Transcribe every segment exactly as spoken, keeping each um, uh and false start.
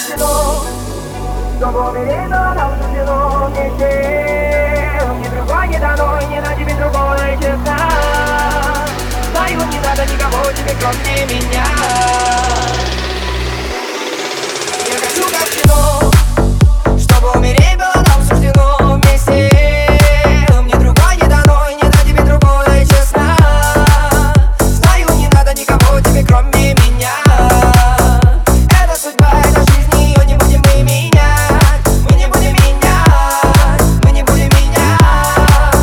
суждено, чтобы умереть было нам суждено вместе. Ни другой не дано, и не на тебе другое, честно. Знаю, не надо никого тебе, кроме меня. Я хочу как в кино, чтобы умереть было нам суждено вместе. Мне другой не дано, и не на тебе другое, честно. Знаю, не надо никого тебе, кроме меня. Это судьба, это жизнь, ее не будем мы менять. Мы не будем менять, мы не будем менять.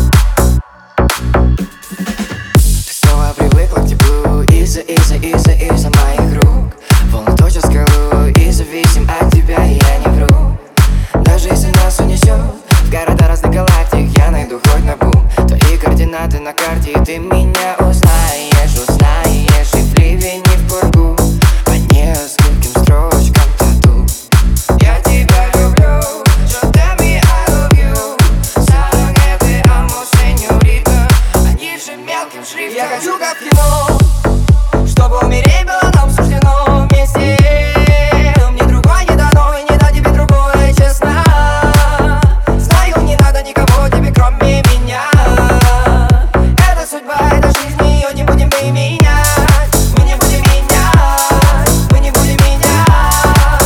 Ты снова привыкла к теплу из-за, из-за, из-за, из-за моих рук. Волны точат скалу и зависим от тебя, я не вру. Даже если нас унесет в города разных галактик, я найду хоть на бум твои координаты на карте, и ты меня узнаешь, узнаешь. И в ливень, и в пургу, по нескольким строчкам тату. Я тебя люблю, so tell me I love you. Сарang это amo, сеньорита, они же мелким шрифтом. Я хочу как в кино, чтобы умереть было нам суждено вместе. Мне другой не дано, и не на тебе другое, честно. Знаю, не надо никого тебе, кроме меня. Это судьба, это жизнь, ее не будем мы менять. Мы не будем менять, мы не будем менять.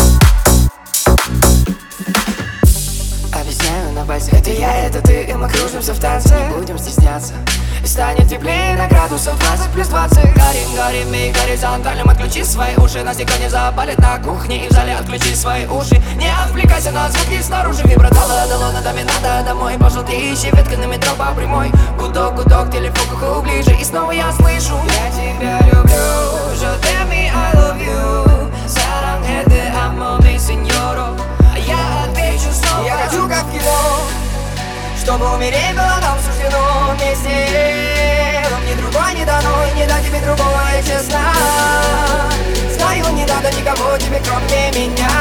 Объясняю на базе, это я, это ты, и мы кружимся в танце. Не будем стесняться, и станет теплее на градусов двадцать плюс двадцать. Горим, горим и горизонтальным отключи свои уши. Нас никто не запалит на кухне и в зале, отключи свои уши. Не отвлекайся на звуки снаружи. Вибратала, дало на доме, надо домой. Пошел ты ищи ветка на метро по прямой. Гудок, гудок, телефон к уху ближе. И снова я слышу: я тебя люблю, so tell me I love you. Сарang это amo, mi сеньоро. А я отвечу снова: я хочу как в кино, чтобы умереть было нам суждено вместе. Мне другой не дано, и не дать тебе другое, честно. Знаю, не надо никого тебе, кроме меня.